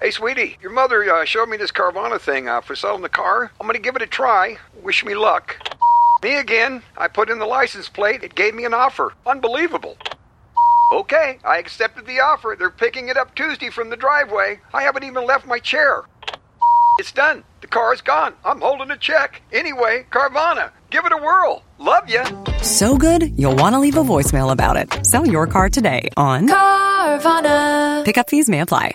Hey, sweetie, your mother showed me this Carvana thing for selling the car. I'm going to give it a try. Wish me luck. Me again. I put in the license plate. It gave me an offer. Unbelievable. Okay, I accepted the offer. They're picking it up Tuesday from the driveway. I haven't even left my chair. It's done. The car is gone. I'm holding a check. Anyway, Carvana, give it a whirl. Love ya. So good, you'll want to leave a voicemail about it. Sell your car today on Carvana. Pickup fees may apply.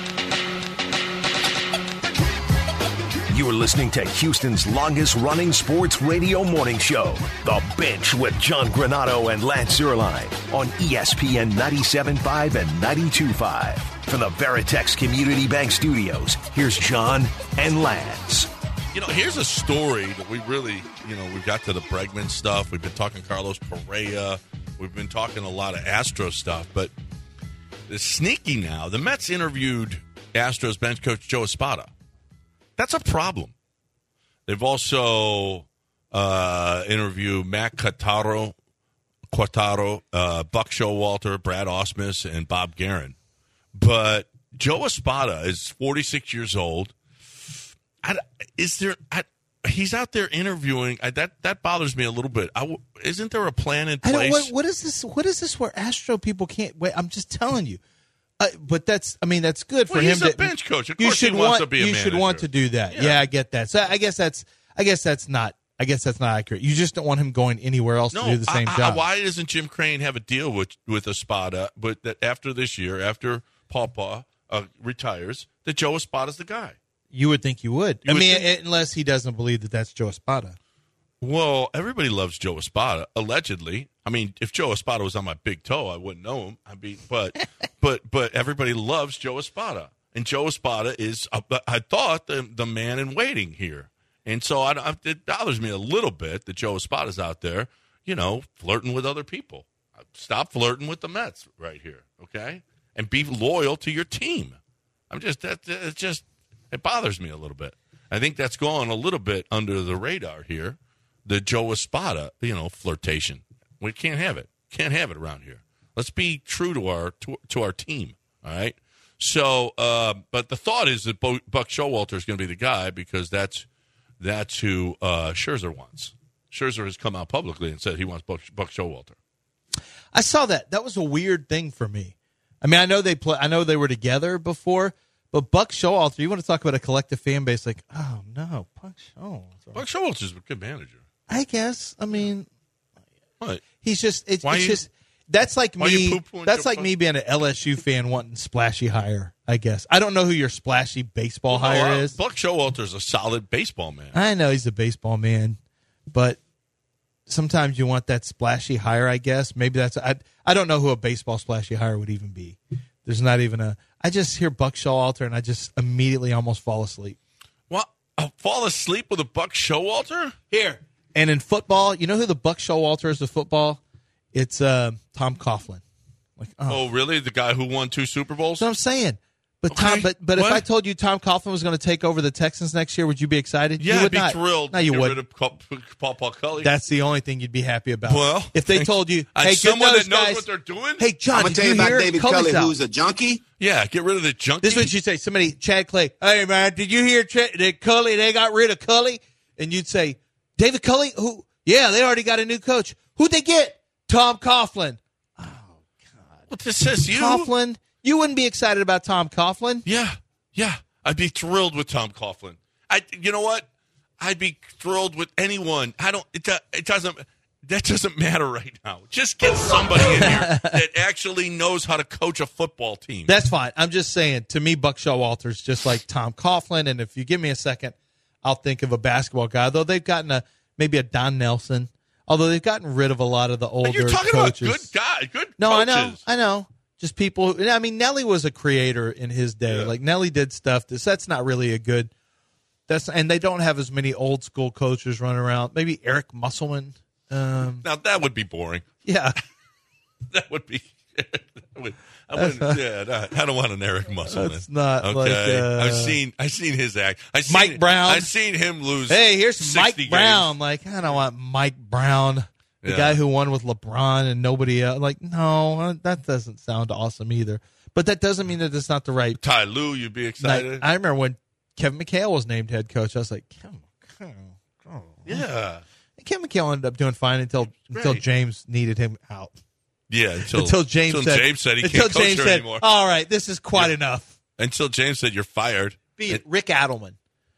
You're listening to Houston's longest-running sports radio morning show, The Bench with John Granato and Lance Zierlein on ESPN 97.5 and 92.5. From the Veritex Community Bank Studios, here's John and Lance. Here's a story that we really, we've got to the Bregman stuff. We've been talking Carlos Correa. We've been talking a lot of Astros stuff. But it's sneaky now. The Mets interviewed Astros bench coach Joe Espada. That's a problem. They've also interviewed Matt Quattaro, Buck Showalter, Brad Ausmus, and Bob Guerin. But Joe Espada is 46 years old. He's out there interviewing. That bothers me a little bit. Isn't there a plan in place? What is this? What is this where Astro people can't wait? I'm just telling you. But that's good for him. He's a bench coach. Of course, he wants to be a manager. You should want to do that. Yeah, I get that. So I guess that's not accurate. You just don't want him going anywhere else to do the same job. Why doesn't Jim Crane have a deal with Espada? But that after this year, after Pawpaw retires, that Joe Espada's the guy. You would think you would. Unless he doesn't believe that that's Joe Espada. Well, everybody loves Joe Espada, allegedly. I mean, if Joe Espada was on my big toe, I wouldn't know him. But everybody loves Joe Espada. And Joe Espada is, I thought, the man in waiting here. And so it bothers me a little bit that Joe Espada's out there, flirting with other people. Stop flirting with the Mets right here, okay? And be loyal to your team. It bothers me a little bit. I think that's gone a little bit under the radar here. The Joe Espada, flirtation. We can't have it. Can't have it around here. Let's be true to our team. All right. So, but the thought is that Buck Showalter is going to be the guy because that's who Scherzer wants. Scherzer has come out publicly and said he wants Buck Showalter. I saw that. That was a weird thing for me. I mean, I know they were together before. But Buck Showalter, you want to talk about a collective fan base? Like, oh no, Buck Showalter. Buck Showalter's a good manager. I guess. I mean, what? He's just. That's like me. That's like me being an LSU fan wanting splashy hire. I guess I don't know who your splashy baseball hire is. Buck Showalter's a solid baseball man. I know he's a baseball man, but sometimes you want that splashy hire. I guess maybe that's. I don't know who a baseball splashy hire would even be. There's not even a. I just hear Buck Showalter and I just immediately almost fall asleep. What? Fall asleep with a Buck Showalter? Here. And in football, you know who the Buck Showalter is of football? It's Tom Coughlin. Like, oh, really? The guy who won 2 Super Bowls? That's what I'm saying. But okay. But if I told you Tom Coughlin was going to take over the Texans next year, would you be excited? Yeah, I'd be thrilled. No, you wouldn't. Paul Cully. That's the only thing you'd be happy about. Well, if they told you, hey, someone that knows guys, what they're doing. Hey, John, I'm going to tell you about David Culley, who's a junkie. Yeah, get rid of the junkie. This is what you'd say. Somebody, Chad Clay, hey, man, did you hear that Culley, they got rid of Culley? And you'd say, David Culley? Who? Yeah, they already got a new coach. Who'd they get? Tom Coughlin. Oh, God. What this says you? Coughlin? You wouldn't be excited about Tom Coughlin? Yeah, I'd be thrilled with Tom Coughlin. You know what? I'd be thrilled with anyone. It doesn't matter right now. Just get somebody in here that actually knows how to coach a football team. That's fine. I'm just saying, to me, Buck Showalter's just like Tom Coughlin, and if you give me a second, I'll think of a basketball guy. Though they've gotten maybe a Don Nelson. Although they've gotten rid of a lot of the older coaches. You're talking about good guys, good No, coaches. I know. Just people who, I mean, Nelly was a creator in his day. Yeah. Like, Nelly did stuff. That's not really a good, and they don't have as many old school coaches running around. Maybe Eric Musselman. Now, that would be boring. Yeah. That would be, I don't want an Eric Musselman. That's not okay. like, I've seen his act. Mike Brown. I've seen him lose. Hey, here's Mike Brown. Games. Like, I don't want Mike Brown. The guy who won with LeBron and nobody else. Like, no, that doesn't sound awesome either. But that doesn't mean that it's not the right. Ty Lue, you'd be excited. I remember when Kevin McHale was named head coach. I was like, Kevin McHale. Yeah. And Kevin McHale ended up doing fine until James needed him out. Yeah, until James said he can't coach her anymore. All right, this is quite enough. Until James said you're fired. Be it Rick Adelman.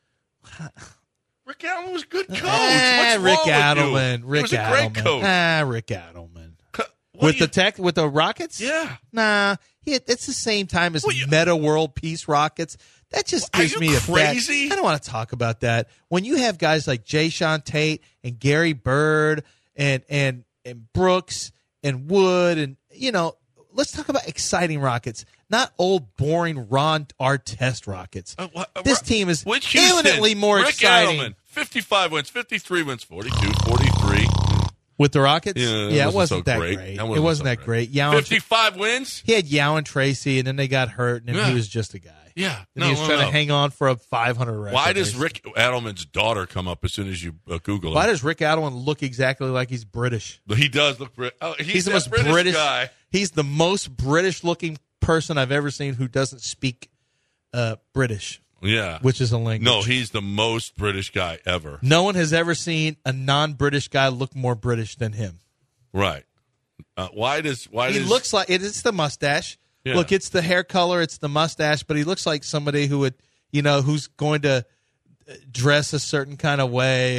Rick Adelman was a good coach. Rick Adelman. He was a great coach. Rick Adelman. With the Rockets? Yeah. Nah. It's the same time as Meta World Peace Rockets. That just gives me a crazy? I don't want to talk about that. When you have guys like Jay Sean Tate and Gary Bird and Brooks and Wood and, let's talk about exciting Rockets, not old, boring Ron Artest Rockets. This team is infinitely more Rick exciting. Adelman, 55 wins, 53 wins, 42, 43. With the Rockets? Yeah, it wasn't that great. It wasn't that great. 55 wins? He had Yow and Tracy, and then they got hurt, and he was just a guy. Yeah. And he was trying to hang on for a 500 record. Why does Rick Adelman's daughter come up as soon as you Google it? Why does Rick Adelman look exactly like he's British? He does look British. Oh, he's the most British guy. He's the most British-looking person I've ever seen who doesn't speak British. Yeah. Which is a language. No, he's the most British guy ever. No one has ever seen a non-British guy look more British than him. Right. Why does he looks like it's the mustache. Yeah. Look, it's the hair color, it's the mustache, but he looks like somebody who would, who's going to dress a certain kind of way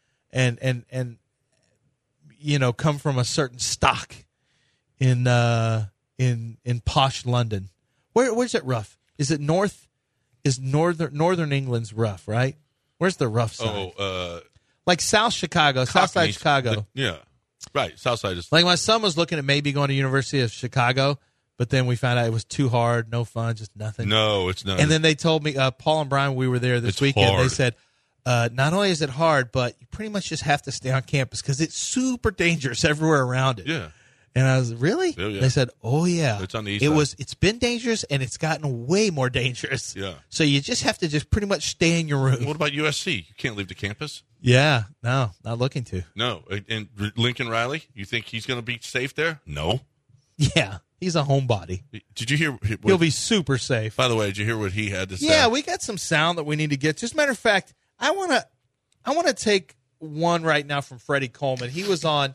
and come from a certain stock in posh London. Where's it rough? Is it north? Is northern England's rough, right? Where's the rough side? Like South Chicago, Southside Chicago. Yeah. Right, Southside is like my son was looking at maybe going to University of Chicago, but then we found out it was too hard, no fun, just nothing. No, it's not. And then they told me, Paul and Brian, we were there this weekend. Hard. They said, not only is it hard, but you pretty much just have to stay on campus because it's super dangerous everywhere around it. Yeah. And I was really? Yeah. They said, "Oh yeah, it's on the east side. It's been dangerous, and it's gotten way more dangerous. Yeah. So you just have to just pretty much stay in your room." What about USC? You can't leave the campus. Yeah, no, not looking to. No, and Lincoln Riley, you think he's going to be safe there? No. Yeah, he's a homebody. Did you hear? He'll be super safe. By the way, did you hear what he had to say? Yeah, we got some sound that we need to get. Just a matter of fact, I want to take one right now from Freddie Coleman. He was on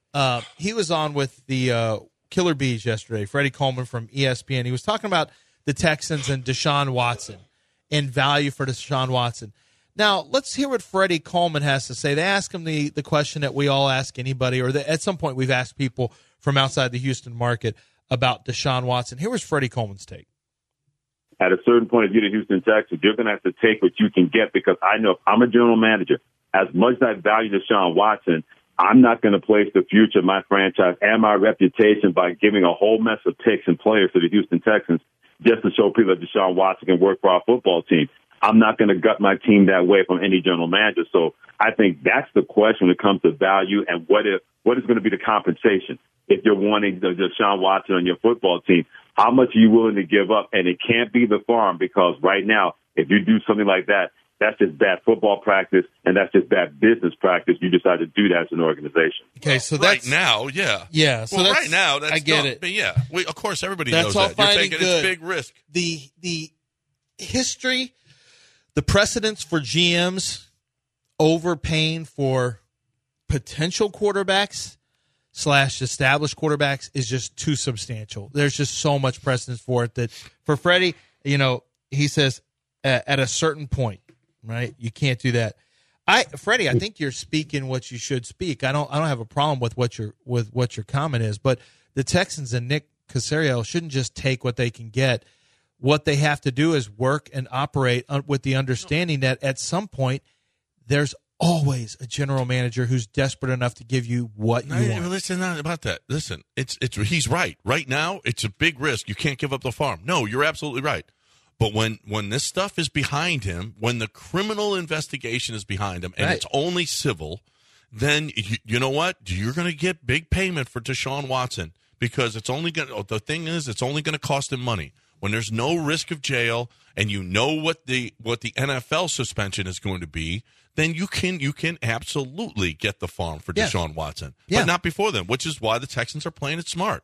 with the Killer Bees yesterday. Freddie Coleman from ESPN. He was talking about the Texans and Deshaun Watson and value for Deshaun Watson. Now, let's hear what Freddie Coleman has to say. They ask him the question that we all ask anybody, or at some point we've asked people from outside the Houston market about Deshaun Watson. Here was Freddie Coleman's take. At a certain point, if you're the Houston Texans, you're going to have to take what you can get, because I know if I'm a general manager, as much as I value Deshaun Watson, I'm not going to place the future of my franchise and my reputation by giving a whole mess of picks and players to the Houston Texans just to show people that Deshaun Watson can work for our football team. I'm not going to gut my team that way from any general manager. So I think that's the question when it comes to value and what is going to be the compensation. If you're wanting Deshaun Watson on your football team, how much are you willing to give up? And it can't be the farm, because right now, if you do something like that, that's just bad football practice, and that's just bad business practice. You decide to do that as an organization. Okay, so that's... Right now, yeah. Yeah, so right now, that's... I get it. But yeah, of course, everybody that's knows all that. Fine You're taking good. It's big risk. The history, the precedents for GMs overpaying for potential quarterbacks / established quarterbacks is just too substantial. There's just so much precedence for it that for Freddie, he says at a certain point, right? You can't do that. Freddie, I think you're speaking what you should speak. I don't have a problem with what your comment is, but the Texans and Nick Caserio shouldn't just take what they can get. What they have to do is work and operate with the understanding that at some point there's always a general manager who's desperate enough to give you what you want. Listen, not about that. Listen, he's right. Right now, it's a big risk. You can't give up the farm. No, you're absolutely right. But when this stuff is behind him, when the criminal investigation is behind him, and right. It's only civil, then you know what? You're going to get big payment for Deshaun Watson, because it's only going. The thing is, it's only going to cost him money. When there's no risk of jail, and you know what the NFL suspension is going to be, then you can absolutely get the farm for Deshaun Watson, but not before then. Which is why the Texans are playing it smart.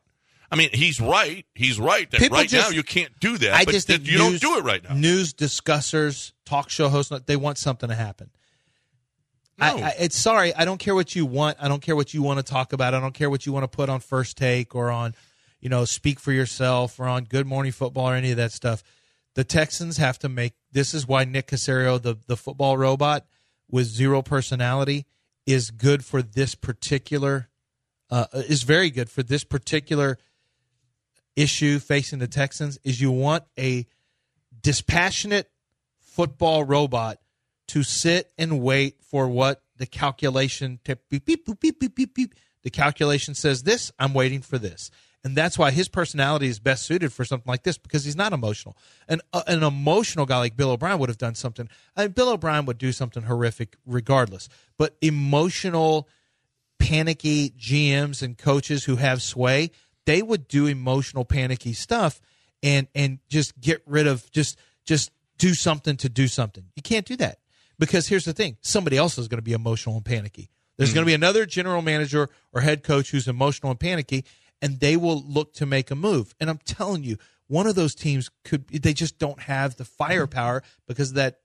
I mean, he's right. He's right that People right just- now you can't do that. I but just think you don't do it right now. News discussers, talk show hosts, they want something to happen. No. It's sorry. I don't care what you want. I don't care what you want to talk about. I don't care what you want to put on First Take or on, Speak for Yourself or on Good Morning Football or any of that stuff. The Texans have to make. This is why Nick Caserio, the football robot with zero personality, is good for this particular. Is very good for this particular issue facing the Texans. Is you want a dispassionate football robot to sit and wait for what the calculation beep, beep, boop, beep, beep, beep, beep. The calculation says this, I'm waiting for this. And that's why his personality is best suited for something like this, because he's not emotional. And an emotional guy like Bill O'Brien would have done something. Bill O'Brien would do something horrific regardless. But emotional, panicky GMs and coaches who have sway, they would do emotional, panicky stuff and just get rid of just do something to do something. You can't do that. Because here's the thing, somebody else is going to be emotional and panicky. There's going to be another general manager or head coach who's emotional and panicky, and they will look to make a move. And I'm telling you, one of those teams they just don't have the firepower because of that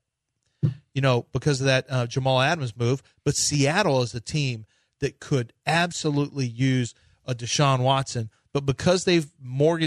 Jamal Adams move. But Seattle is a team that could absolutely use a Deshaun Watson. But because they didn't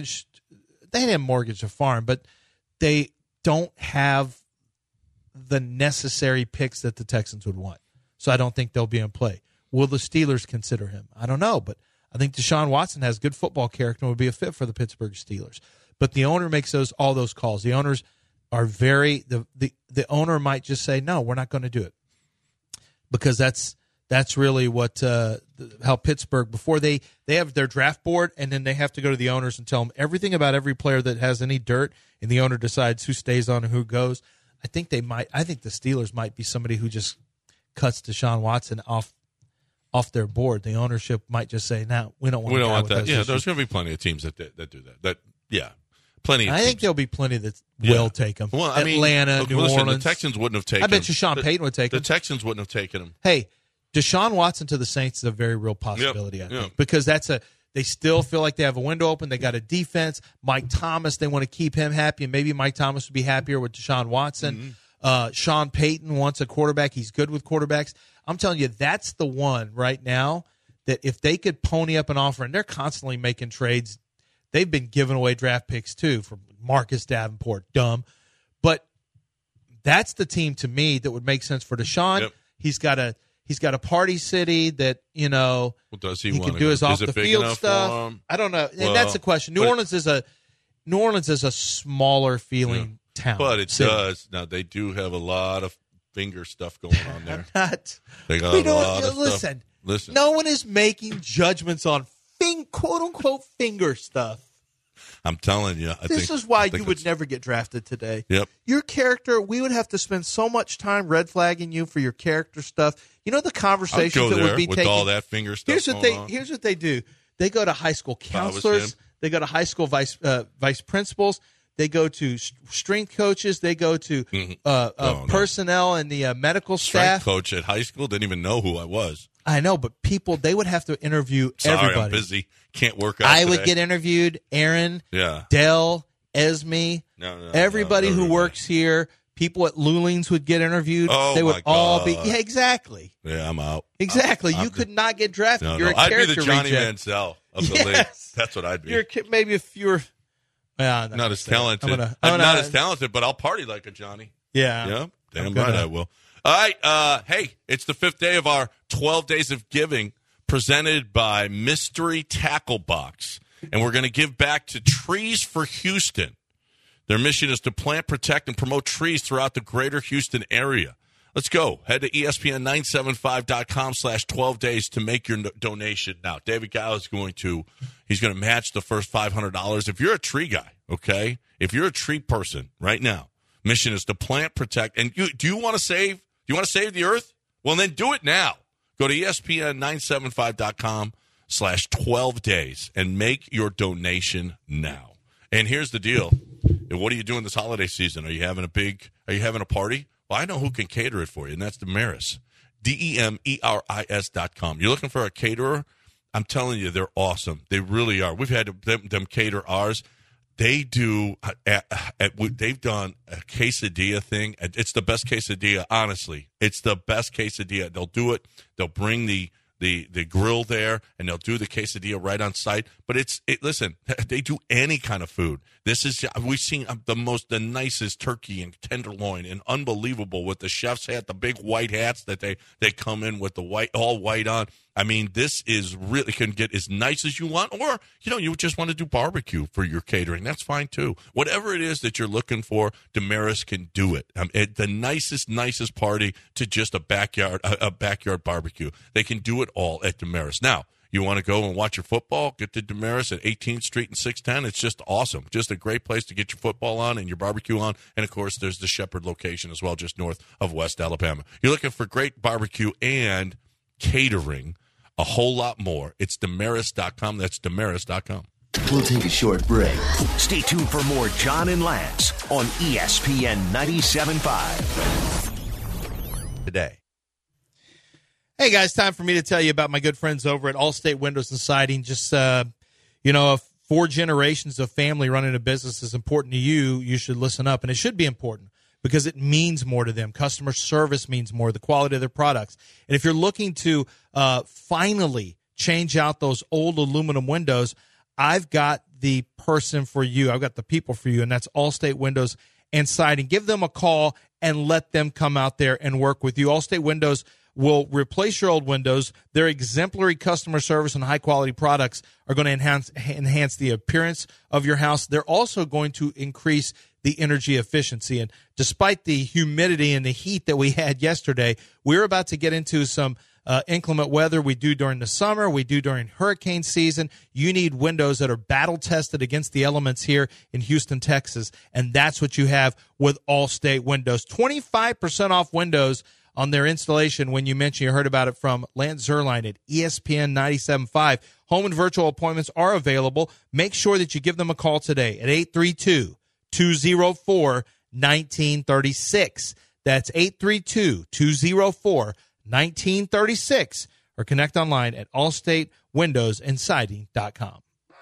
mortgage a farm, but they don't have the necessary picks that the Texans would want. So I don't think they'll be in play. Will the Steelers consider him? I don't know, but I think Deshaun Watson has good football character and would be a fit for the Pittsburgh Steelers. But the owner makes all those calls. The owners are the owner might just say, no, we're not going to do it. Because that's really what how Pittsburgh, before they have their draft board, and then they have to go to the owners and tell them everything about every player that has any dirt, and the owner decides who stays on and who goes. I think the Steelers might be somebody who just cuts Deshaun Watson off their board. The ownership might just say, "No, we don't want that." Yeah, issues. there's going to be plenty of teams that do that. Plenty. I think there'll be plenty that will take him. Well, Atlanta, New Orleans. The Texans wouldn't have taken him. I bet you Sean Payton would take him. The Texans wouldn't have taken him. Hey, Deshaun Watson to the Saints is a very real possibility, I think, because they still feel like they have a window open. They got a defense. Mike Thomas, they want to keep him happy, and maybe Mike Thomas would be happier with Deshaun Watson. Sean Payton wants a quarterback. He's good with quarterbacks. I'm telling you, that's the one right now that if they could pony up an offer, and they're constantly making trades. They've been giving away draft picks, too, for Marcus Davenport. Dumb. But that's the team, to me, that would make sense for Deshaun. Yep. He's got a party city that, does he can do his off-the-field stuff. I don't know. And that's the question. New Orleans is a smaller feeling town. But it city. does. Now, they do have a lot of finger stuff going on there. They got we a don't, lot of listen, stuff. Listen. No one is making judgments on quote-unquote finger stuff. I'm telling you. This is why you would never get drafted today. Yep. Your character, we would have to spend so much time red flagging you for your character stuff. You know the conversations that would be with taken. all that finger stuff. Here's what they do. They go to high school counselors. They go to high school vice principals. They go to strength coaches. They go to personnel and the medical staff. Strength coach at high school didn't even know who I was. I know, but they would have to interview everybody. I'm busy. Can't work out I today. would get interviewed. Aaron, Yeah. Dell, Esme, everybody who works here. People at Lulings would get interviewed. Oh, they would my all God. be. Yeah, exactly. Yeah, I'm out. Exactly. You could not get drafted. No, You're no. a I'd be character the Johnny reject. Manziel of the Yes. league. That's what I'd be. You're maybe if you were. Well, not as talented. I'm not as talented, but I'll party like a Johnny. Yeah. Yeah, damn right I will. All right, hey, it's the 5th day of our 12 Days of Giving presented by Mystery Tackle Box. And we're going to give back to Trees for Houston. Their mission is to plant, protect, and promote trees throughout the greater Houston area. Let's go. Head to ESPN975.com/12 days to make your donation. Now, David Gow is going to match the first $500. If you're a tree guy, okay, if you're a tree person right now, mission is to plant, protect, and do you want to save the earth? Well, then do it now. Go to ESPN975.com/12 days and make your donation now. And here's the deal. What are you doing this holiday season? Are you having a party? Well, I know who can cater it for you, and that's Demeris. DEMERIS.com. You're looking for a caterer? I'm telling you, they're awesome. They really are. We've had them cater ours. They do. They've done a quesadilla thing. It's the best quesadilla, honestly. It's the best quesadilla. They'll do it. They'll bring the grill there, and they'll do the quesadilla right on site. But listen, they do any kind of food. We've seen the nicest turkey and tenderloin, and unbelievable with the chef's hat, the big white hats that they come in with the all white on. I mean, this is really can get as nice as you want, or you just want to do barbecue for your catering. That's fine too. Whatever it is that you're looking for, Damaris can do it. The nicest party to just a backyard barbecue. They can do it all at Damaris. Now, you want to go and watch your football? Get to Damaris at 18th Street and 610. It's just awesome. Just a great place to get your football on and your barbecue on. And, of course, there's the Shepherd location as well, just north of West Alabama. You're looking for great barbecue and catering, a whole lot more. It's Damaris.com. That's Damaris.com. We'll take a short break. Stay tuned for more John and Lance on ESPN 97.5. Today. Hey, guys, time for me to tell you about my good friends over at Allstate Windows and Siding. Just, 4 generations of family running a business is important to you. You should listen up, and it should be important because it means more to them. Customer service means more, the quality of their products. And if you're looking to finally change out those old aluminum windows, I've got the person for you. I've got the people for you, and that's Allstate Windows and Siding. Give them a call and let them come out there and work with you. Allstate Windows will replace your old windows. Their exemplary customer service and high-quality products are going to enhance the appearance of your house. They're also going to increase the energy efficiency. And despite the humidity and the heat that we had yesterday, we're about to get into some inclement weather. We do during the summer. We do during hurricane season. You need windows that are battle-tested against the elements here in Houston, Texas, and that's what you have with Allstate Windows. 25% off windows on their installation when you mention you heard about it from Lance Zierlein at ESPN 97.5. Home and virtual appointments are available. Make sure that you give them a call today at 832-204-1936. That's 832-204-1936. Or connect online at allstatewindowsandsiding.com.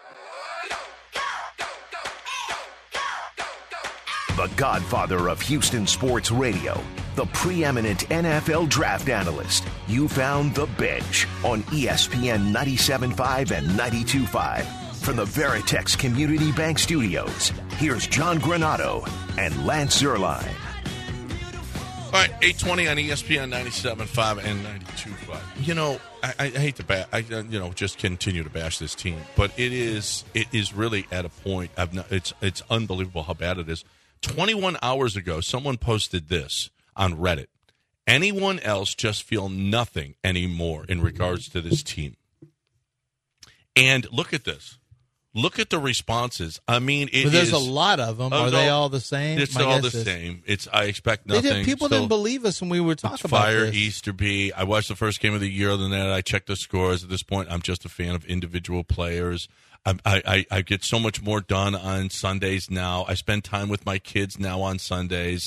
The godfather of Houston sports radio, the preeminent NFL draft analyst. You found The Bench on ESPN 97.5 and 92.5. From the Veritex Community Bank Studios, here's John Granato and Lance Zierlein. All right, 8:20 on ESPN 97.5 and 92.5. I hate to just continue to bash this team, but it is really at a point. It's unbelievable how bad it is. 21 hours ago, someone posted this on Reddit. Anyone else just feel nothing anymore in regards to this team? And look at this. Look at the responses. I mean, there's a lot of them. Are they all the same? It's all the same. I expect nothing. People didn't believe us when we were talking about Fire this. Easterby. I watched the first game of the year. Other than that, I checked the scores. At this point, I'm just a fan of individual players. I get so much more done on Sundays now. I spend time with my kids now on Sundays.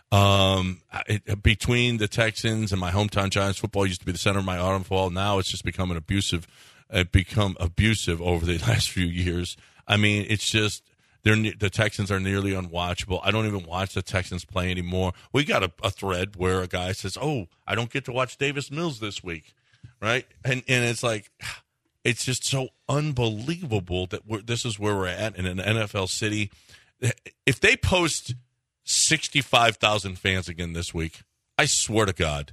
Between the Texans and my hometown Giants, football used to be the center of my autumn fall. Now it's just become abusive over the last few years. I mean, it's just the Texans are nearly unwatchable. I don't even watch the Texans play anymore. We got a thread where a guy says, "Oh, I don't get to watch Davis Mills this week," right? And it's like, it's just so unbelievable that this is where we're at in an NFL city. If they post 65,000 fans again this week, I swear to God,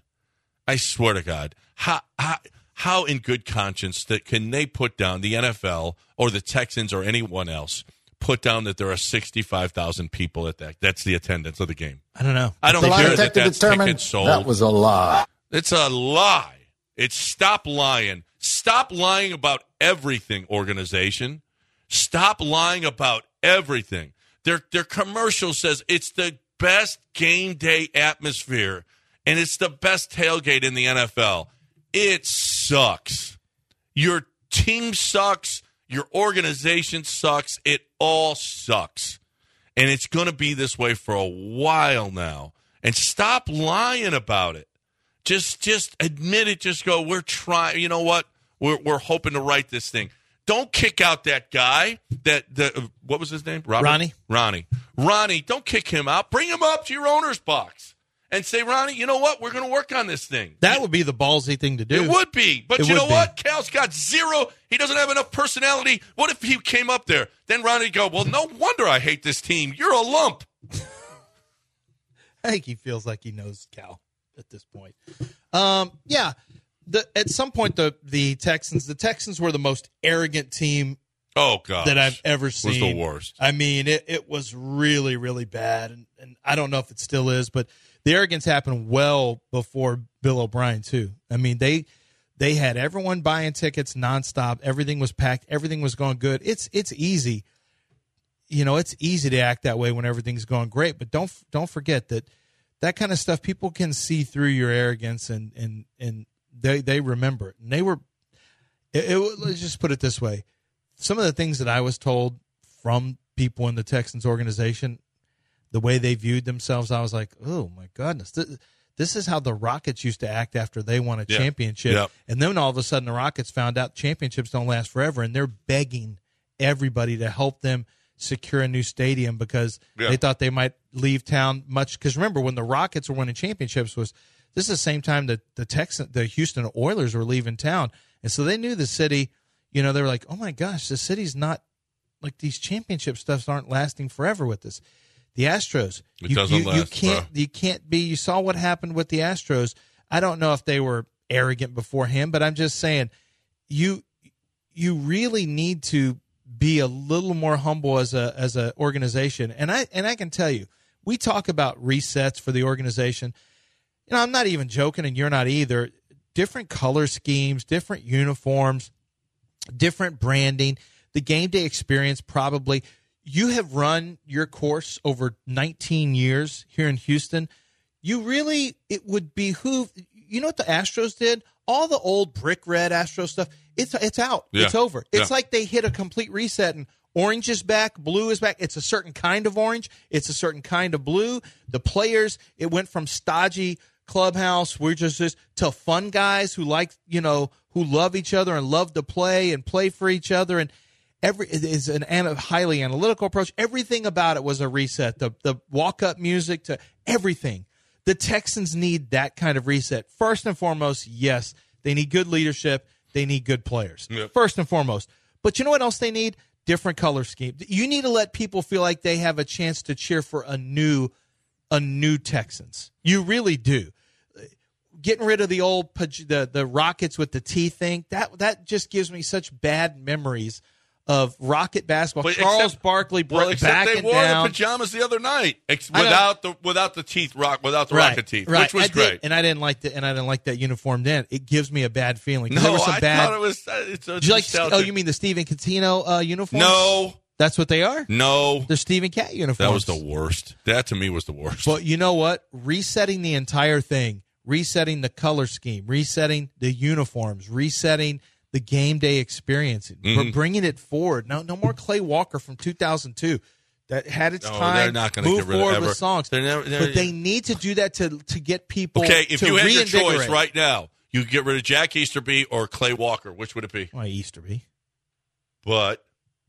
how in good conscience can they put down the NFL or the Texans or anyone else put down that there are 65,000 people at that? That's the attendance of the game. I don't know. I don't care that that's tickets sold. That was a lie. It's a lie. It's stop lying. Stop lying about everything, organization. Stop lying about everything. Their commercial says it's the best game day atmosphere and it's the best tailgate in the NFL. It sucks. Your team sucks. Your organization sucks. It all sucks. And it's going to be this way for a while now. And stop lying about it. Just admit it. Just go, we're trying. You know what? we're hoping to right this thing. Don't kick out that guy. What was his name? Robert? Ronnie, don't kick him out. Bring him up to your owner's box and say, Ronnie, you know what? We're going to work on this thing. That would be the ballsy thing to do. It would be. But you know what? Cal's got zero. He doesn't have enough personality. What if he came up there? Then Ronnie would go, well, no wonder I hate this team. You're a lump. I think he feels like he knows Cal at this point. Yeah. At some point, the Texans were the most arrogant team that I've ever seen. It was the worst. I mean, it was really, really bad, and I don't know if it still is, but the arrogance happened well before Bill O'Brien, too. I mean, they had everyone buying tickets nonstop. Everything was packed. Everything was going good. It's easy. It's easy to act that way when everything's going great, but don't forget that kind of stuff, people can see through your arrogance and they remember it. And let's just put it this way. Some of the things that I was told from people in the Texans organization, the way they viewed themselves, I was like, oh, my goodness. This is how the Rockets used to act after they won a championship. Yep. And then all of a sudden the Rockets found out championships don't last forever, and they're begging everybody to help them secure a new stadium because they thought they might leave town much. Because remember, when the Rockets were winning championships, this is the same time that the Houston Oilers were leaving town. And so they knew the city, they were like, oh my gosh, the city's not like these championship stuffs aren't lasting forever with this. The Astros, you can't be, you saw what happened with the Astros. I don't know if they were arrogant beforehand, but I'm just saying you really need to be a little more humble as a organization. And I can tell you, we talk about resets for the organization. I'm not even joking, and you're not either. Different color schemes, different uniforms, different branding, the game day experience probably. You have run your course over 19 years here in Houston. It would behoove, what the Astros did? All the old brick red Astro stuff, it's out. Yeah. It's over. It's like they hit a complete reset, and orange is back, blue is back. It's a certain kind of orange. It's a certain kind of blue. The players, it went from stodgy clubhouse, we're just to fun guys who like, who love each other and love to play and play for each other. And it is a highly analytical approach. Everything about it was a reset. The walk-up music to everything. The Texans need that kind of reset. First and foremost, yes, they need good leadership. They need good players. Yep. First and foremost. But you know what else they need? Different color scheme. You need to let people feel like they have a chance to cheer for a new Texans. You really do. Getting rid of the old the Rockets with the T thing, that just gives me such bad memories of Rocket basketball. But Charles Barkley backing down. They wore the pajamas the other night without the teeth, without the Rocket teeth, which was great. And I didn't like that uniform then. It gives me a bad feeling. No, there was some thought it was. Did you like? Oh, you mean the Stephen Catino uniforms? No. That's what they are? No. They're Stephen Cat uniforms. That was the worst. That, to me, was the worst. But you know what? Resetting the entire thing, resetting the color scheme, resetting the uniforms, resetting the game day experience, bringing it forward. No more Clay Walker from 2002. That had its time. They're not going to get rid forward of with songs. But they need to do that to get people Okay, if you had your choice right now, you could get rid of Jack Easterby or Clay Walker. Which would it be? Why Easterby? But...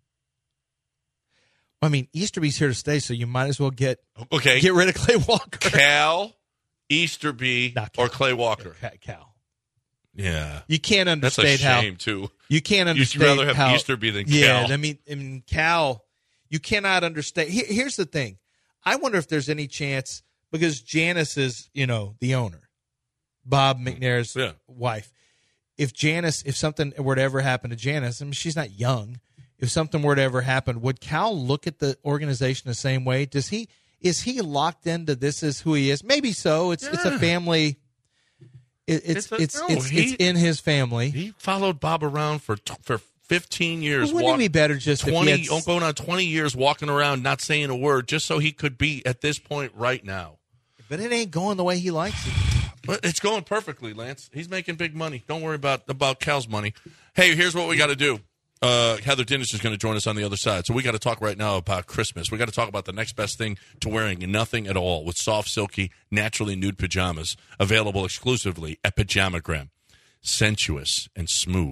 I mean, Easterby's here to stay, so you might as well get rid of Clay Walker. Cal, Easterby, or Clay Walker. Cal. Yeah. You can't understate how. That's a shame, too. You can't understate You'd rather have Easterby than Cal. Yeah, I mean, Cal, you cannot understate. Here's the thing. I wonder if there's any chance, because Janice is, the owner, Bob McNair's wife. If something were to ever happen to Janice, I mean, she's not young. If something were to ever happen, would Cal look at the organization the same way? Is he locked into this is who he is? Maybe so. It's a family. It's in his family. He followed Bob around for 15 years. Well, wouldn't it be better just 20 going on 20 years walking around not saying a word just so he could be at this point right now? But it ain't going the way he likes it. But it's going perfectly, Lance. He's making big money. Don't worry about Cal's money. Hey, here's what we got to do. Heather Dinnis is going to join us on the other side. So we got to talk right now about Christmas. We got to talk about the next best thing to wearing nothing at all with soft, silky, naturally nude pajamas available exclusively at Pajamagram. Sensuous and smooth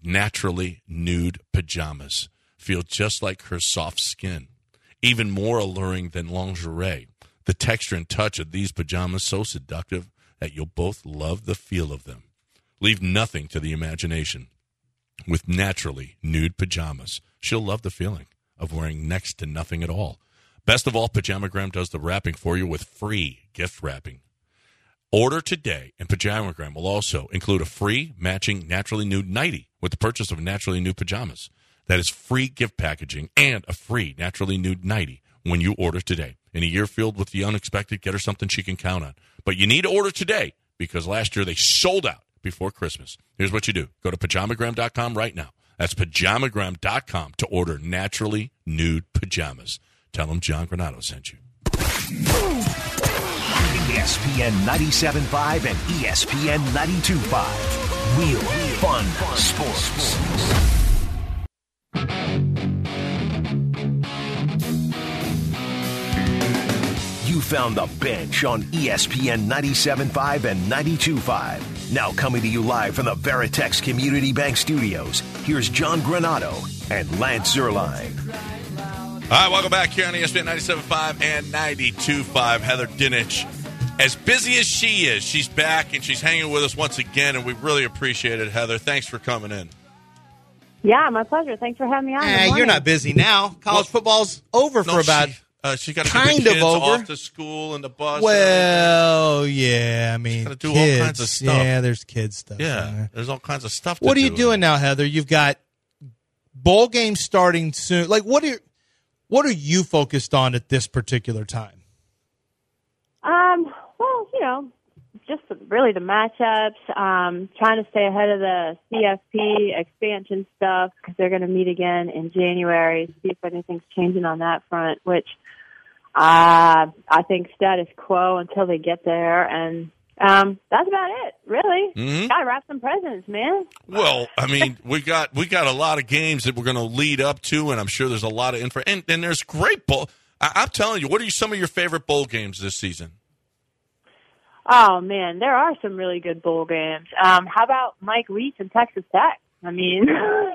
naturally nude pajamas. Feel just like her soft skin. Even more alluring than lingerie. The texture and touch of these pajamas so seductive that you'll both love the feel of them. Leave nothing to the imagination. With naturally nude pajamas, she'll love the feeling of wearing next to nothing at all. Best of all, Pajamagram does the wrapping for you with free gift wrapping. Order today, and Pajamagram will also include a free matching naturally nude nightie with the purchase of naturally nude pajamas. That is free gift packaging and a free naturally nude nightie when you order today. In a year filled with the unexpected, get her something she can count on. But you need to order today because last year they sold out before Christmas. Here's what you do. Go to Pajamagram.com right now. That's Pajamagram.com to order naturally nude pajamas. Tell them John Granato sent you. ESPN 97.5 and ESPN 92.5. Real fun sports. You found the bench on ESPN 97.5 and 92.5. Now coming to you live from the Veritex Community Bank Studios, here's John Granato and Lance Zierlein. All right, welcome back here on ESPN 97.5 and 92.5. Heather Dinich, as busy as she is, she's back and she's hanging with us once again, and we really appreciate it, Heather. Thanks for coming in. Yeah, my pleasure. Thanks for having me on. You're not busy now. College football's over for about she got to kind get the kids of over. off to school and the bus. Well, yeah, I mean, got to do kids, all kinds of stuff. Yeah, there's kids stuff. Yeah, there's all kinds of stuff. What are you doing now, Heather? You've got bowl games starting soon. Like, what are you focused on at this particular time? Well, just really the matchups. Trying to stay ahead of the CFP expansion stuff because they're going to meet again in January. See if anything's changing on that front, which I think status quo until they get there. And that's about it, really. Mm-hmm. Got to wrap some presents, man. Well, I mean, we got a lot of games that we're going to lead up to, and I'm sure there's a lot of info. And there's great bowl. I'm telling you, what are some of your favorite bowl games this season? Oh, man, there are some really good bowl games. How about Mike Leach and Texas Tech? I mean,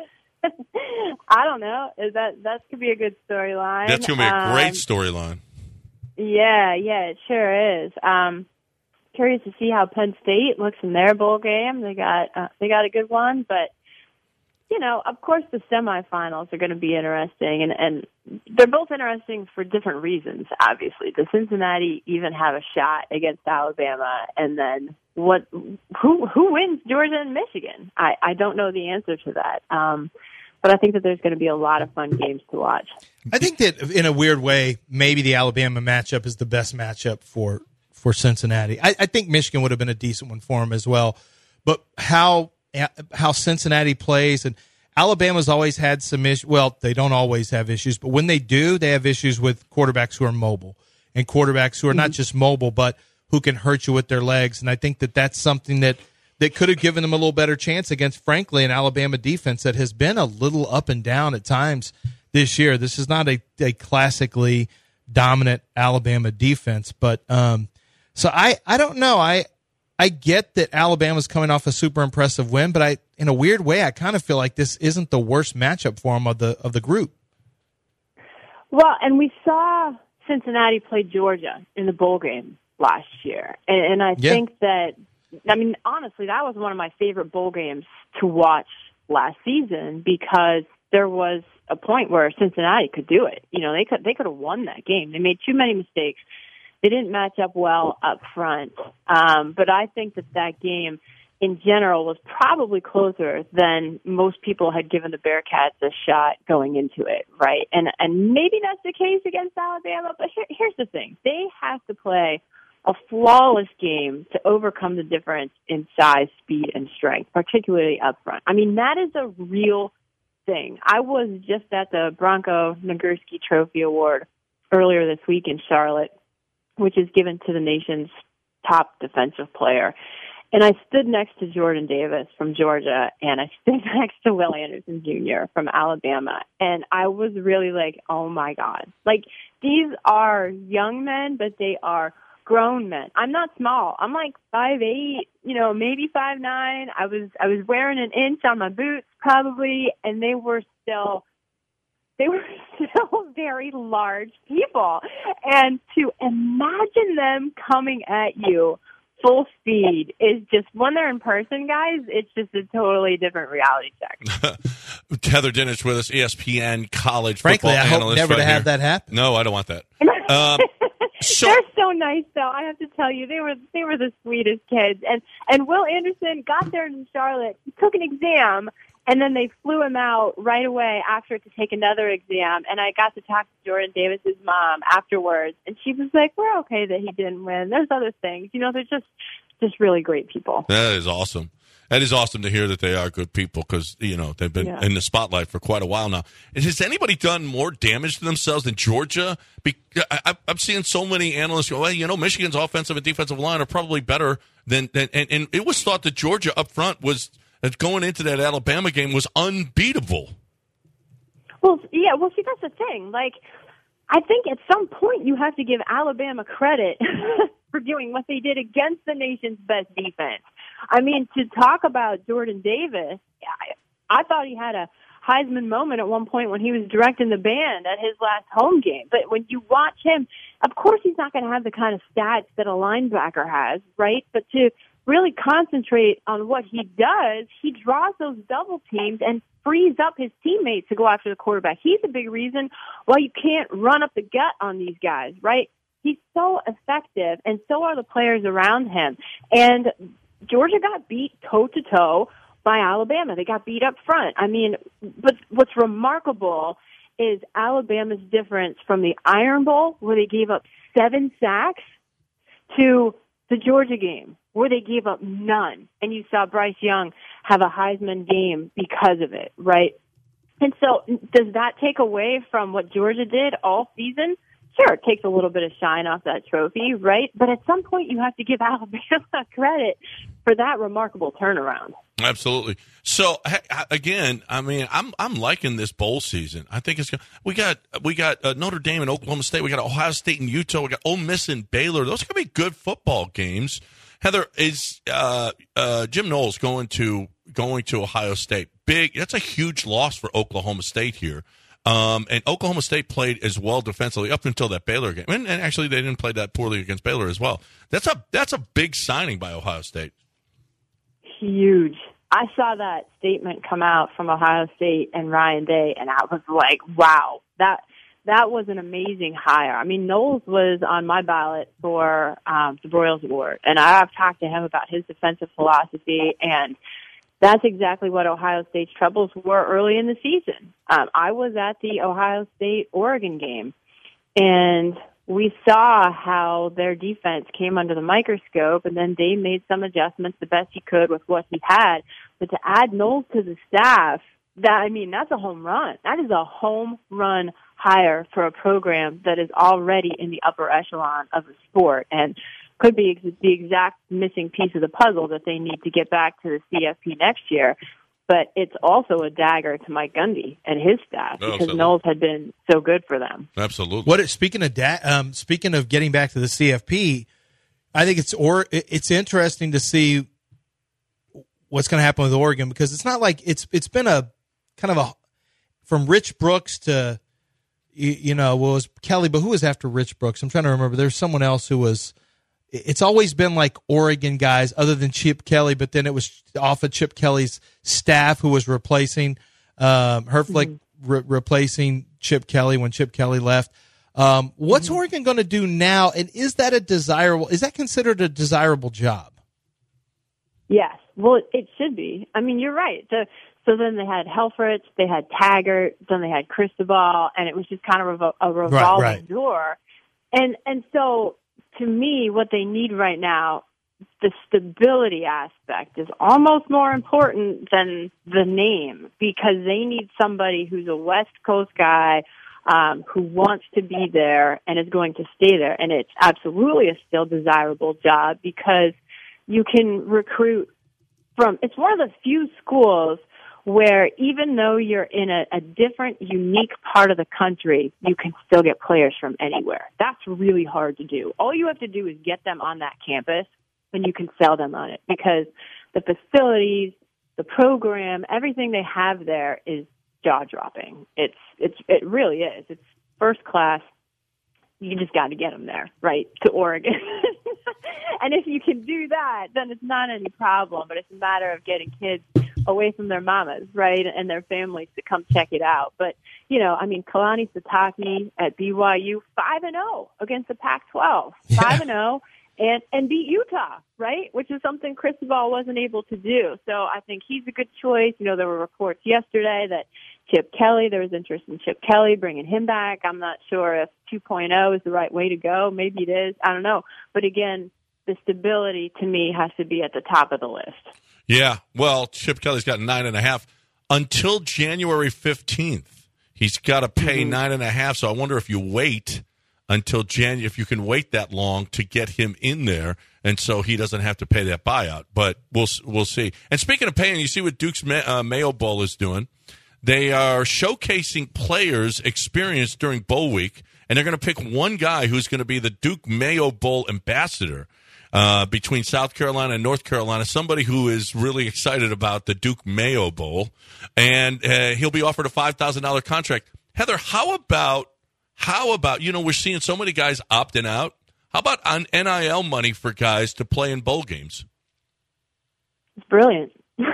I don't know. That could be a good storyline. That's going to be a great storyline. Yeah, it sure is. Curious to see how Penn State looks in their bowl game. They got a good one, but of course the semifinals are going to be interesting, and they're both interesting for different reasons. Obviously, does Cincinnati even have a shot against Alabama? And then who wins Georgia and Michigan? I don't know the answer to that. But I think that there's going to be a lot of fun games to watch. I think that in a weird way, maybe the Alabama matchup is the best matchup for Cincinnati. I think Michigan would have been a decent one for them as well. But how Cincinnati plays, and Alabama's always had some issues. Well, they don't always have issues, but when they do, they have issues with quarterbacks who are mobile and quarterbacks who are not just mobile, but who can hurt you with their legs. And I think that that's something that could have given them a little better chance against, frankly, an Alabama defense that has been a little up and down at times this year. This is not a classically dominant Alabama defense, but so I don't know. I get that Alabama's coming off a super impressive win, but in a weird way, I kind of feel like this isn't the worst matchup for them of the group. Well, and we saw Cincinnati play Georgia in the bowl game last year, and I think that, I mean, honestly, that was one of my favorite bowl games to watch last season because there was a point where Cincinnati could do it. They could have won that game. They made too many mistakes. They didn't match up well up front. But I think that game in general was probably closer than most people had given the Bearcats a shot going into it, right? And maybe that's the case against Alabama, but here's the thing. They have to play a flawless game to overcome the difference in size, speed, and strength, particularly up front. I mean, that is a real thing. I was just at the Bronco Nagurski Trophy Award earlier this week in Charlotte, which is given to the nation's top defensive player. And I stood next to Jordan Davis from Georgia, and I stood next to Will Anderson Jr. from Alabama. And I was really like, oh, my God. Like, these are young men, but they are grown men. I'm not small. I'm like 5'8", maybe 5'9". I was wearing an inch on my boots probably, and they were still very large people. And to imagine them coming at you full speed is just, when they're in person, guys, it's just a totally different reality check. Heather Dinich with us, ESPN college Frankly, football I hope analyst never right to have here. that happen. No, I don't want that. They're so nice, though. I have to tell you, they were the sweetest kids. And Will Anderson got there in Charlotte. He took an exam, and then they flew him out right away after to take another exam. And I got to talk to Jordan Davis's mom afterwards, and she was like, "We're okay that he didn't win. There's other things. They're just really great people." That is awesome. That is awesome to hear that they are good people because, they've been in the spotlight for quite a while now. And has anybody done more damage to themselves than Georgia? I'm seeing so many analysts go, well, Michigan's offensive and defensive line are probably better than and it was thought that Georgia up front was, going into that Alabama game, was unbeatable. Well, yeah. Well, see, that's the thing. Like, I think at some point you have to give Alabama credit for doing what they did against the nation's best defense. I mean, to talk about Jordan Davis, I thought he had a Heisman moment at one point when he was directing the band at his last home game. But when you watch him, of course he's not going to have the kind of stats that a linebacker has, right? But to really concentrate on what he does, he draws those double teams and frees up his teammates to go after the quarterback. He's a big reason why you can't run up the gut on these guys, right? He's so effective, and so are the players around him. And Georgia got beat toe-to-toe by Alabama. They got beat up front. I mean, but what's remarkable is Alabama's difference from the Iron Bowl, where they gave up 7 sacks, to the Georgia game, where they gave up none. And you saw Bryce Young have a Heisman game because of it, right? And so does that take away from what Georgia did all season? Sure, it takes a little bit of shine off that trophy, right? But at some point you have to give Alabama credit for that remarkable turnaround. Absolutely. So again, I mean, I'm liking this bowl season. I think we got Notre Dame and Oklahoma State. We got Ohio State and Utah. We got Ole Miss and Baylor. Those are going to be good football games. Heather, is Jim Knowles going to Ohio State? Big. That's a huge loss for Oklahoma State here. And Oklahoma State played as well defensively up until that Baylor game. And actually, they didn't play that poorly against Baylor as well. That's a big signing by Ohio State. Huge. I saw that statement come out from Ohio State and Ryan Day, and I was like, wow, that was an amazing hire. I mean, Knowles was on my ballot for the Broyles Award, and I've talked to him about his defensive philosophy, and that's exactly what Ohio State's troubles were early in the season. I was at the Ohio State-Oregon game, and we saw how their defense came under the microscope, and then Dave made some adjustments the best he could with what he had. But to add Knowles to the staff, that's a home run. That is a home run hire for a program that is already in the upper echelon of the sport, and could be the exact missing piece of the puzzle that they need to get back to the CFP next year. But it's also a dagger to Mike Gundy and his staff because Knowles had been so good for them. Absolutely. Speaking of getting back to the CFP, I think it's interesting to see what's going to happen with Oregon, because it's not like it's been a kind of a from Rich Brooks to it was Kelly, but who was after Rich Brooks? I'm trying to remember. There's someone else who was. It's always been like Oregon guys other than Chip Kelly, but then it was off of Chip Kelly's staff who was replacing Herflick, replacing Chip Kelly when Chip Kelly left. What's Oregon going to do now, and is that considered a desirable job? Yes. Well, it should be. I mean, you're right. So then they had Helfrich, they had Taggart, then they had Cristobal, and it was just kind of a revolving door. And so to me, what they need right now, the stability aspect is almost more important than the name, because they need somebody who's a West Coast guy who wants to be there and is going to stay there. And it's absolutely a still desirable job because you can recruit it's one of the few schools where even though you're in a different, unique part of the country, you can still get players from anywhere. That's really hard to do. All you have to do is get them on that campus, and you can sell them on it, because the facilities, the program, everything they have there is jaw-dropping. It really is. It's first class. You just got to get them there, right, to Oregon. And if you can do that, then it's not any problem. But it's a matter of getting kids away from their mamas, right, and their families to come check it out. But, Kalani Sitake at BYU, 5-0 against the Pac-12, 5-0, and beat Utah, right, which is something Cristobal wasn't able to do. So I think he's a good choice. There were reports yesterday that Chip Kelly, there was interest in Chip Kelly, bringing him back. I'm not sure if 2.0 is the right way to go. Maybe it is. I don't know. But again, the stability to me has to be at the top of the list. Yeah, well, Chip Kelly's got 9.5 until January 15th. He's got to pay 9.5. So I wonder if you wait until January, if you can wait that long to get him in there, and so he doesn't have to pay that buyout. But we'll see. And speaking of paying, you see what Duke's Mayo Bowl is doing. They are showcasing players' experience during Bowl Week, and they're going to pick one guy who's going to be the Duke Mayo Bowl ambassador between South Carolina and North Carolina, somebody who is really excited about the Duke Mayo Bowl, and he'll be offered a $5,000 contract. Heather, how about, we're seeing so many guys opting out. How about on NIL money for guys to play in bowl games? It's brilliant.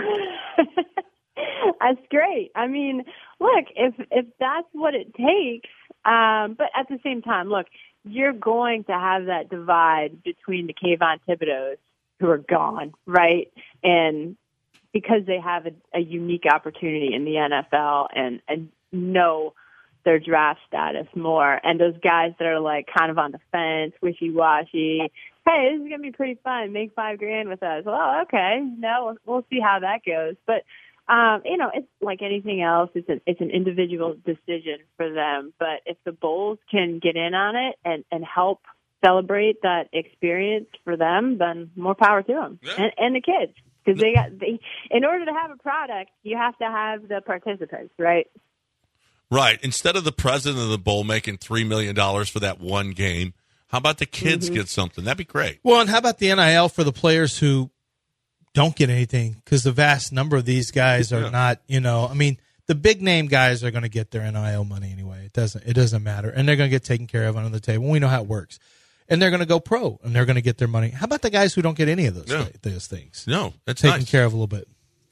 That's great. Look, if that's what it takes, but at the same time, look, you're going to have that divide between the Kayvon Thibodeaux who are gone, right? And because they have a unique opportunity in the NFL and know their draft status more, and those guys that are like kind of on the fence, wishy-washy, hey, this is going to be pretty fun, make $5,000 with us. Well, okay, no, we'll see how that goes. But it's like anything else. It's an individual decision for them. But if the Bulls can get in on it and help celebrate that experience for them, then more power to them and the kids, because in order to have a product, you have to have the participants, right? Right. Instead of the president of the bowl making $3 million for that one game, how about the kids get something? That'd be great. Well, and how about the NIL for the players who don't get anything, because the vast number of these guys are not, the big name guys are going to get their NIL money anyway. It doesn't matter. And they're going to get taken care of under the table. We know how it works. And they're going to go pro, and they're going to get their money. How about the guys who don't get any of those things? No, that's taken care of a little bit.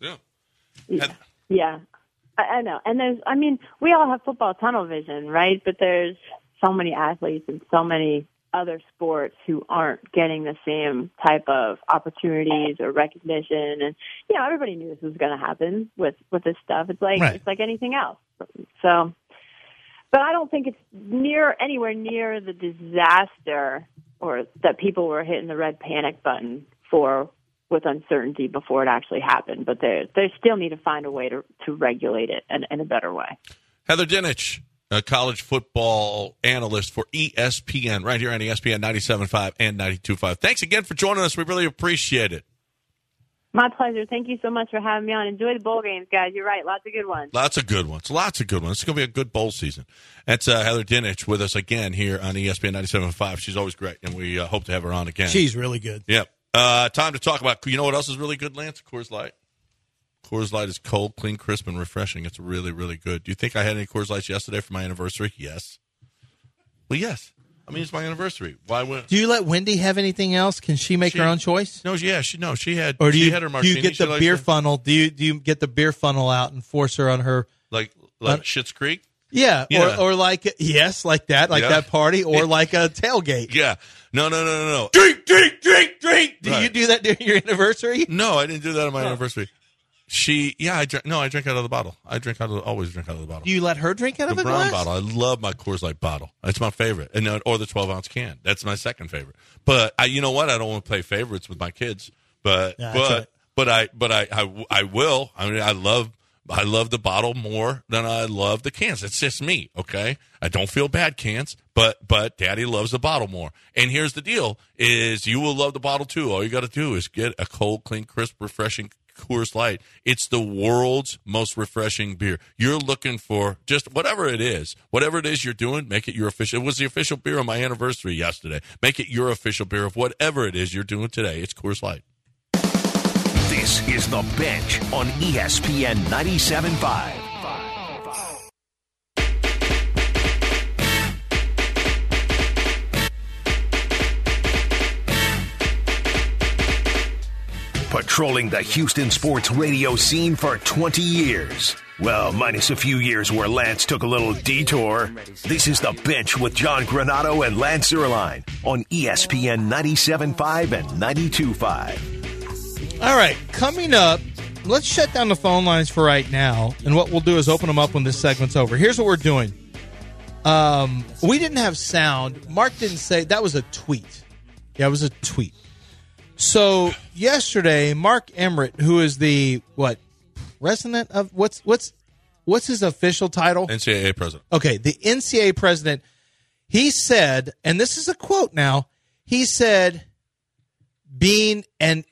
Yeah. I know. And we all have football tunnel vision, right? But there's so many athletes and so many other sports who aren't getting the same type of opportunities or recognition. And, everybody knew this was going to happen with this stuff. It's like anything else. So, but I don't think it's anywhere near the disaster or that people were hitting the red panic button for with uncertainty before it actually happened. But they still need to find a way to regulate it in a better way. Heather Dinich, a college football analyst for ESPN, right here on ESPN 97.5 and 92.5. Thanks again for joining us. We really appreciate it. My pleasure. Thank you so much for having me on. Enjoy the bowl games, guys. You're right. Lots of good ones. Lots of good ones. It's going to be a good bowl season. That's Heather Dinich with us again here on ESPN 97.5. She's always great, and we hope to have her on again. She's really good. Yep. Time to talk about, what else is really good, Lance? Coors Light. Coors Light is cold, clean, crisp, and refreshing. It's really, really good. Do you think I had any Coors Lights yesterday for my anniversary? Yes. Well, yes. It's my anniversary. Why wouldn't? Do you let Wendy have anything else? Can she make her own choice? No, yeah, she had. Or she had her martini. Do you get the beer funnel? Do you get the beer funnel out and force her on her like Schitt's Creek? Yeah, or like that party, or like a tailgate. Yeah, no. Drink. Do you do that during your anniversary? No, I didn't do that on my anniversary. I drink out of the bottle. Always drink out of the bottle. Do you let her drink out of a brown glass? Bottle. I love my Coors Light bottle. It's my favorite, or the 12-ounce can. That's my second favorite. But you know what? I don't want to play favorites with my kids. But I will. I love the bottle more than I love the cans. It's just me, okay? I don't feel bad, cans, but Daddy loves the bottle more. And here's the deal: is you will love the bottle too. All you got to do is get a cold, clean, crisp, refreshing Coors Light. It's the world's most refreshing beer. You're looking for just whatever it is you're doing, make it your official. It was the official beer on my anniversary yesterday. Make it your official beer of whatever it is you're doing today. It's Coors Light. This is The Bench on ESPN 97.5. Patrolling the Houston sports radio scene for 20 years. Well, minus a few years where Lance took a little detour. This is The Bench with John Granato and Lance Zierlein on ESPN 97.5 and 92.5. All right, coming up, let's shut down the phone lines for right now, and what we'll do is open them up when this segment's over. Here's what we're doing. We didn't have sound. Mark didn't say. That was a tweet. Yeah, it was a tweet. So yesterday, Mark Emmert, who is the president of what's his official title? NCAA president. Okay, the NCAA president. He said, and this is a quote now. He said, being a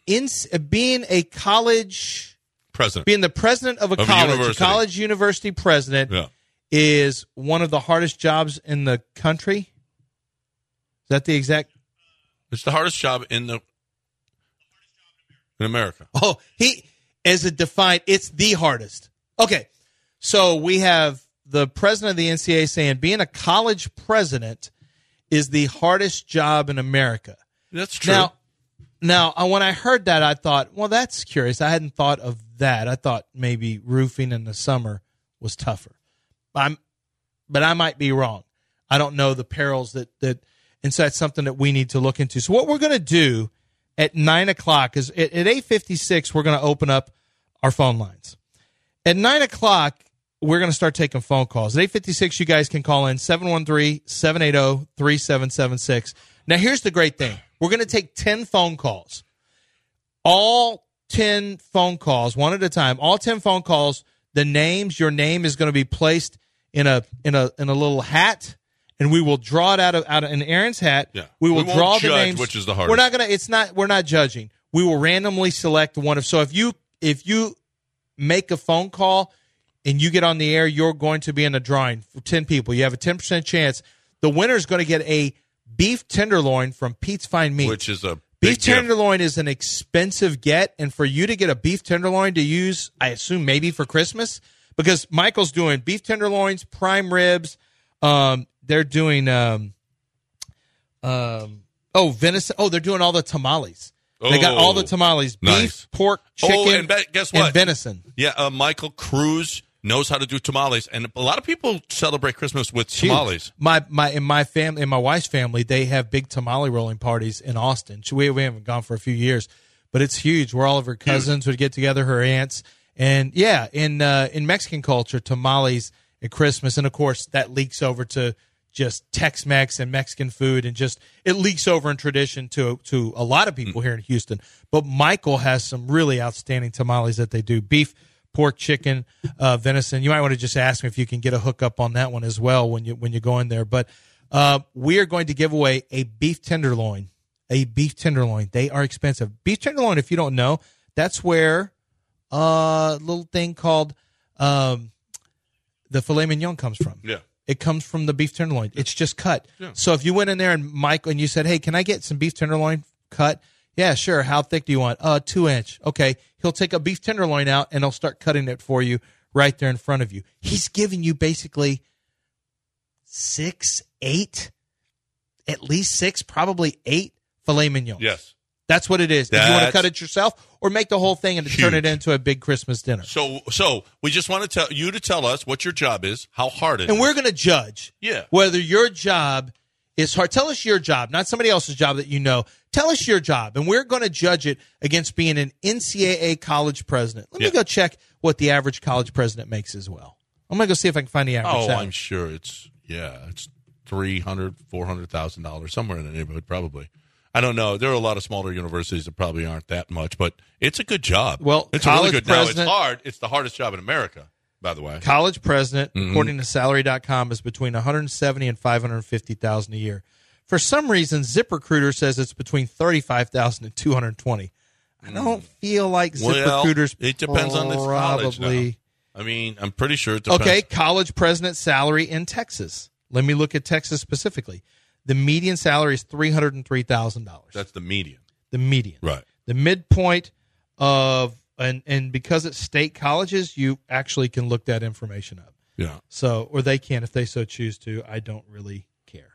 college president, being the president of a college university president, is one of the hardest jobs in the country. Is that the exact? It's the hardest job in America. Oh, it's the hardest. Okay, so we have the president of the NCAA saying being a college president is the hardest job in America. That's true. Now, when I heard that, I thought, well, that's curious. I hadn't thought of that. I thought maybe roofing in the summer was tougher. But I might be wrong. I don't know the perils that and so that's something that we need to look into. So what we're going to do at 9 o'clock is at 8:56, we're going to open up our phone lines. At 9 o'clock, we're going to start taking phone calls. At 8:56, you guys can call in 713-780-3776. Now, here's the great thing. We're going to take 10 phone calls. All 10 phone calls, one at a time. All 10 phone calls, your name is going to be placed in a little hat. And we will draw it out of an Aaron's hat. Yeah. We will draw the names. Which is the hardest. We're not judging. We will randomly select one of. So if you make a phone call and you get on the air, you're going to be in a drawing for 10 people. You have a 10% chance. The winner is going to get a beef tenderloin from Pete's Fine Meats, which is a beef tenderloin is an expensive get, and for you to get a beef tenderloin to use, I assume maybe for Christmas, because Michael's doing beef tenderloins, prime ribs. They're doing venison. Oh, they're doing all the tamales. They got all the tamales: beef, pork, chicken, and guess what? And venison. Yeah, Michael Cruz knows how to do tamales, and a lot of people celebrate Christmas with tamales. In my family, in my wife's family, they have big tamale rolling parties in Austin. We haven't gone for a few years, but it's huge. Where all of her cousins would get together, her aunts, and in Mexican culture, tamales at Christmas, and of course that leaks over to just Tex-Mex and Mexican food, and just it leaks over in tradition to a lot of people here in Houston. But Michael has some really outstanding tamales that they do: beef, pork, chicken, venison. You might want to just ask me if you can get a hookup on that one as well when you go in there. But we are going to give away a beef tenderloin. A beef tenderloin. They are expensive. Beef tenderloin, if you don't know, that's where a little thing called the filet mignon comes from. Yeah. It comes from the beef tenderloin. It's just cut. Yeah. So if you went in there and you said, hey, can I get some beef tenderloin cut? Yeah, sure. How thick do you want? 2-inch. Okay. He'll take a beef tenderloin out and he'll start cutting it for you right there in front of you. He's giving you basically 6, 8, at least 6, probably 8 filet mignons. Yes. That's what it is. If you want to cut it yourself or make the whole thing and turn it into a big Christmas dinner. So we just want to tell us what your job is, how hard it is. And we're going to judge whether your job is hard. Tell us your job, not somebody else's job that you know. Tell us your job, and we're going to judge it against being an NCAA college president. Let me go check what the average college president makes as well. I'm going to go see if I can find the average salary. I'm sure it's $300,000, $400,000, somewhere in the neighborhood probably. I don't know. There are a lot of smaller universities that probably aren't that much, but it's a good job. Well, it's really good. Now, it's hard. It's the hardest job in America, by the way. College president, according to Salary.com, is between $170,000 and $550,000 a year. For some reason, ZipRecruiter says it's between $35,000 and $220,000. I don't feel like ZipRecruiter's it depends on this college now. I mean, I'm pretty sure it depends. Okay, college president salary in Texas. Let me look at Texas specifically. The median salary is $303,000. That's the median. The median. Right. The midpoint of, and because it's state colleges, you actually can look that information up. Yeah. So, or they can if they so choose to. I don't really care.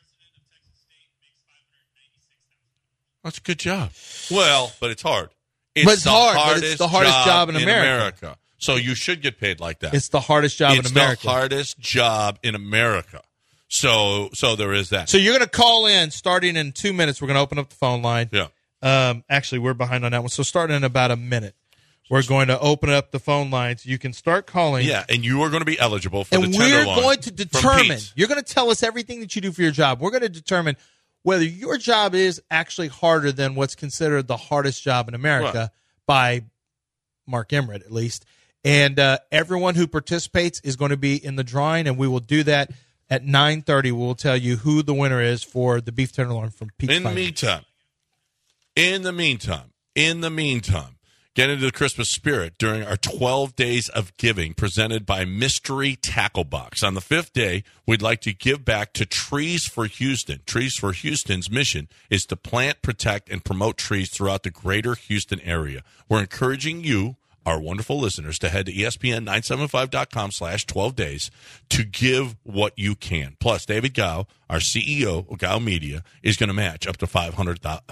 That's a good job. Well, but it's hard. It's hard. It's the hardest job in America. So you should get paid like that. It's the hardest job in America. It's the hardest job in America. So there is that. So you're going to call in starting in 2 minutes. We're going to open up the phone line. Yeah. Actually, we're behind on that one. So starting in about a minute, we're going to open up the phone lines. You can start calling. Yeah, and you are going to be eligible for the Tenderloin. Tenderloin. And we're going to determine. You're going to tell us everything that you do for your job. We're going to determine whether your job is actually harder than what's considered the hardest job in America by Mark Emmert, at least. And everyone who participates is going to be in the drawing, and we will do that at 9:30. We'll tell you who the winner is for the beef tenderloin from Pete's In the meantime, get into the Christmas spirit during our 12 Days of Giving presented by Mystery Tackle Box. On the 5th day, we'd like to give back to Trees for Houston. Trees for Houston's mission is to plant, protect, and promote trees throughout the greater Houston area. We're encouraging you, our wonderful listeners, to head to ESPN975.com/12 days to give what you can. Plus, David Gow, our CEO of Gow Media, is going to match up to $500, not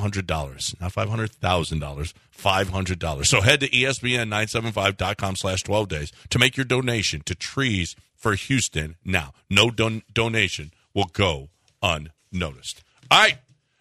$500,000, $500. So head to ESPN975.com/12 days to make your donation to Trees for Houston now. No donation will go unnoticed. All right.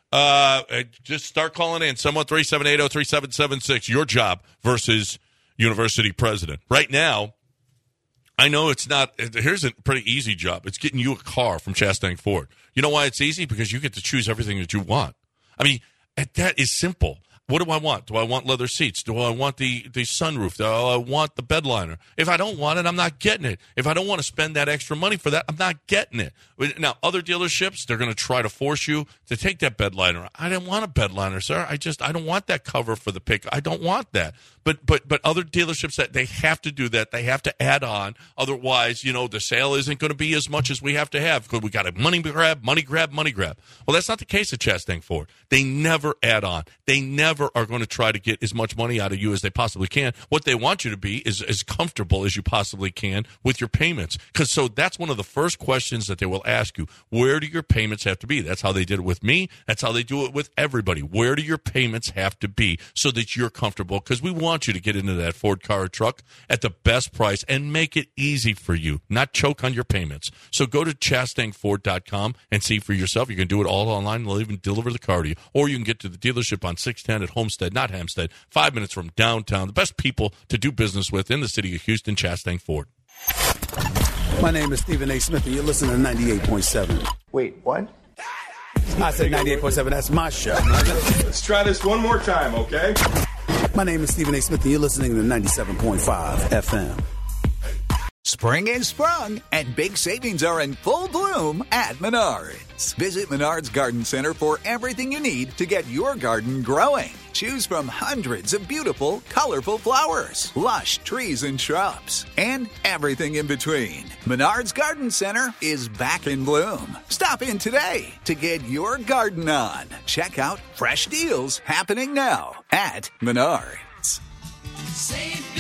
Just start calling in. 713-780-3776. Your job versus university president. Right now, I know it's not. Here's a pretty easy job. It's getting you a car from Chastang Ford. You know why it's easy? Because you get to choose everything that you want. I mean, that is simple. What do I want? Do I want leather seats? Do I want the sunroof? Do I want the bed liner? If I don't want it, I'm not getting it. If I don't want to spend that extra money for that, I'm not getting it. Now, other dealerships, they're going to try to force you to take that bed liner. I don't want a bed liner, sir. I don't want that cover for the pick. I don't want that. But other dealerships, that they have to do that. They have to add on. Otherwise, the sale isn't going to be as much as we have to have because we got a money grab. Well, that's not the case at Chastang Ford. They never add on. They never are going to try to get as much money out of you as they possibly can. What they want you to be is as comfortable as you possibly can with your payments. So that's one of the first questions that they will ask you. Where do your payments have to be? That's how they did it with me. That's how they do it with everybody. Where do your payments have to be so that you're comfortable? Because we want you to get into that Ford car or truck at the best price and make it easy for you, not choke on your payments. So go to ChastangFord.com and see for yourself. You can do it all online. They'll even deliver the car to you. Or you can get to the dealership on 610 at Homestead, not Hampstead, 5 minutes from downtown. The best people to do business with in the city of Houston, Chastang Ford. My name is Stephen A. Smith, and you're listening to 98.7. Wait, what? I said 98.7. That's my show. Let's try this one more time, okay? My name is Stephen A. Smith, and you're listening to 97.5 FM. Spring is sprung, and big savings are in full bloom at Menards. Visit Menards Garden Center for everything you need to get your garden growing. Choose from hundreds of beautiful, colorful flowers, lush trees and shrubs, and everything in between. Menards Garden Center is back in bloom. Stop in today to get your garden on. Check out fresh deals happening now at Menards. Save